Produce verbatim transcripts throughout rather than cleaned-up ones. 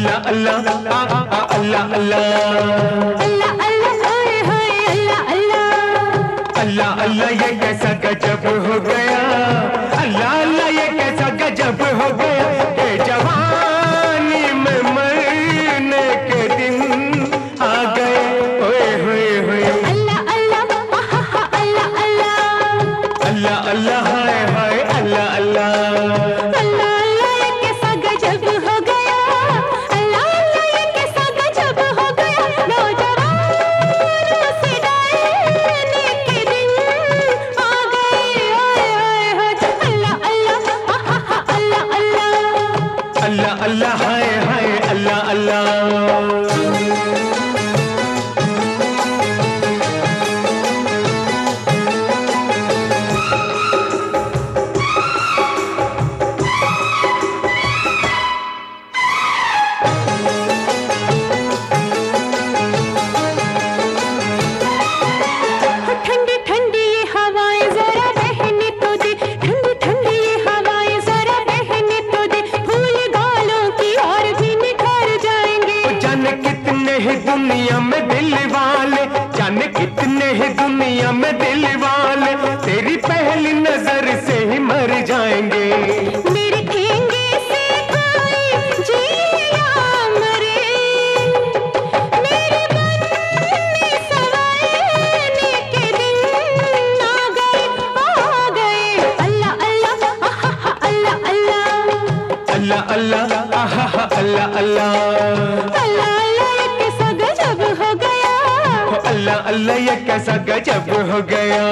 अल्लाह अल्लाह अल्लाह अल्लाह अल्लाह अल्लाह हाय हाय अल्लाह अल्लाह अल्लाह अल्लाह ये कैसा गजब हो गया। अल्लाह अल्लाह ये कैसा गजब हो गया कि जवानी में मरने के दिन आ गए। ओए होए होए अल्लाह अल्लाह आहा अल्लाह अल्लाह अल्लाह अल्लाह हाय हाय अल्लाह अल्लाह अल्लाह अल्लाह ये कैसा गजब हो गया। अल्लाह अल्लाह ये कैसा गजब हो गया। नौजवानों से डरने के दिन आ गए। हाय हाय हाय अल्लाह अल्लाह आहा अल्लाह अल्लाह अल्लाह अल्लाह हाय हाय अल्लाह अल्लाह। ठंडी ठंडी ये हवाएं जरा बहने तो दे। ठंडी ठंडी ये हवाएं जरा बहने तो दे। फूल गालों की और भी निखर जाएंगे। जाने कितने ही दुनिया में दिल वाले, जाने कितने ही दुनिया में दिल वाले तेरी पहली नजर से ही मर जाएंगे। मेरे ठेंगे से कोई जिए या मरे। मेरे बनने संवरने के दिन आ गए आ गए। अल्लाह अल्लाह आहा अल्लाह अल्लाह अल्लाह अल्लाह आहा अल्लाह अल्लाह अल्लाह अल्लाह ये कैसा गजब हो गया। अल्लाह अल्लाह ये कैसा गजब हो गया।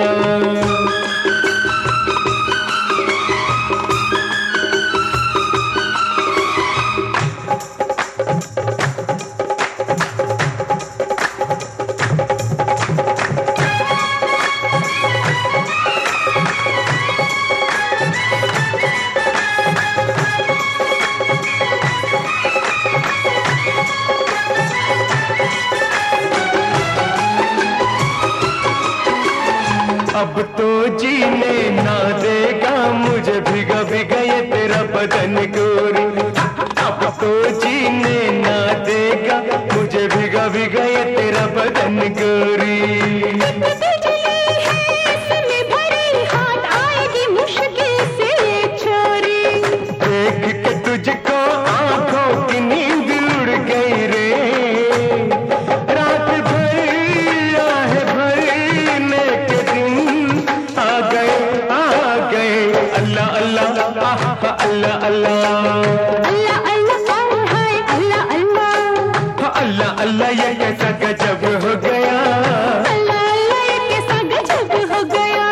अब तो जीने ना देगा मुझे भिगा भिगा ये तेरा बदन गोरी। अब तो जीने ना देगा मुझे भिगा भिगा ये तेरा बदन गोरी। बिजली है इसमें भरी हाथ आएगी मुश्किल से ये छोरी। देख के तुझको आंखों की नींद उड़ गई रे। रात भर आह भरने के दिन आ गए आ गए। अल्लाह अल्लाह आहा अल्लाह अल्लाह अल्लाह अल्लाह हाय अल्लाह अल्लाह अल्लाह अल्लाह ये कैसा गजब हो गया। अल्लाह अल्लाह ये कैसा गजब हो गया।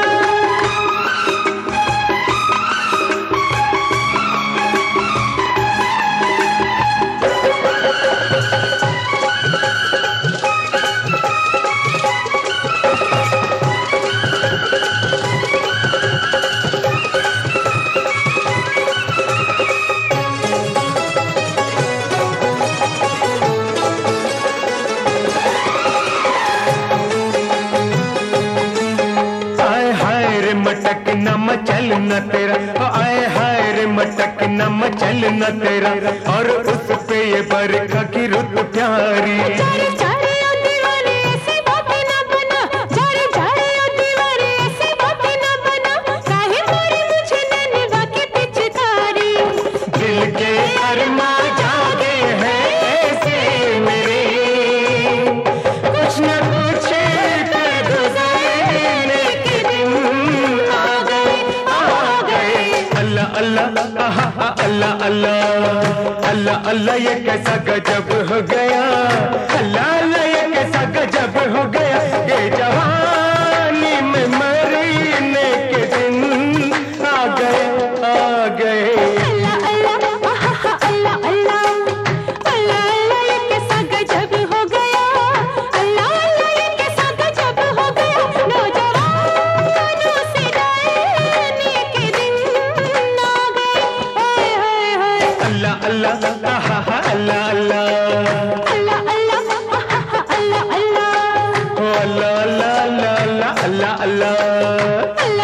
आए हाय रे मटक न मचल न तेरा, आए हाय रे मटक न मचल न तेरा, और उस पे ये बरखा की रुत प्यारी। जारे जारे ओ दीवाने ऐसी बातें ना बना। जारे जारे ओ दीवाने ऐसी बातें ना बना। काहे मारी मुझे नैनवा की पिचकारी। दिल के अरमा जागे हैं ऐसे मेरे, कुछ न कुछ कर गुजरने के दिन आ गए आ गए। अल्लाह अल्लाह आहा अल्लाह अल्लाह अल्लाह अल्लाह ये कैसा गजब हो गया। अल्लाह अल्लाह ये कैसा गजब हो गया। ये जवानी में मरने के दिन आ गए आ गए। अल्लाह अल्लाह आहा अल्लाह अल्लाह अल्लाह अल्लाह ये कैसा गजब हो गया। अल्लाह अल्लाह ये कैसा गजब हो गया। नौजवानों से डरने के दिन आ गए। हाय हाय हाय अल्लाह अल्लाह आहा अल्लाह अल्लाह अल्लाह अल्लाह आहा अल्लाह अल्लाह अल्लाह अल्लाह अल्लाह अल्लाह अल्लाह। अल्लाह